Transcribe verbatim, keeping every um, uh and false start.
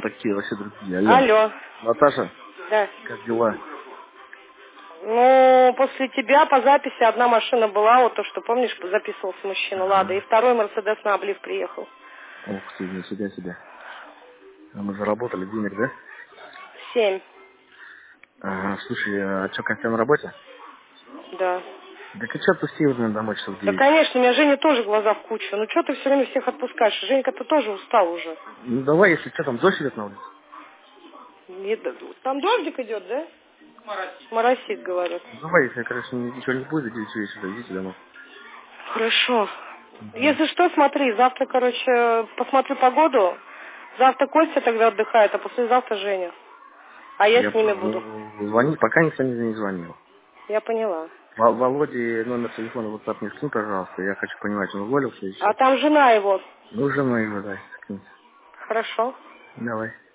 такие вообще другие. Алло. Алло. Наташа, Да. как дела? Ну, после тебя по записи одна машина была, вот то, что, помнишь, записывался мужчина, Лада, и Ага. второй Мерседес на облив приехал. Ух ты, нифига себе. А мы заработали денег, да? Семь. Ага, слушай, а что, как ты на работе? Да. Да ты что отпусти его наверное, домой часов в Да, девять? конечно, у меня Женя тоже глаза в кучу. Ну, что ты все время всех отпускаешь? Женька, ты тоже устал уже. Ну давай, если что, там дождь идет на улице. Не д- Там дождик идет, да? Моросит. Моросит, говорят. Ну давай, если, короче, ничего не будет, идите вечера, идите домой. Хорошо. Угу. Если что, смотри, завтра, короче, посмотрю погоду. Завтра Костя тогда отдыхает, а послезавтра Женя. А я Я с ними понял. буду. Ну, звони, пока никто не, не звонил. Я поняла. Во- Володе номер телефона в WhatsApp не скинь, пожалуйста. Я хочу понимать, он уволился и А все. там жена его. Ну, жена его, да, скинь. Хорошо. Давай.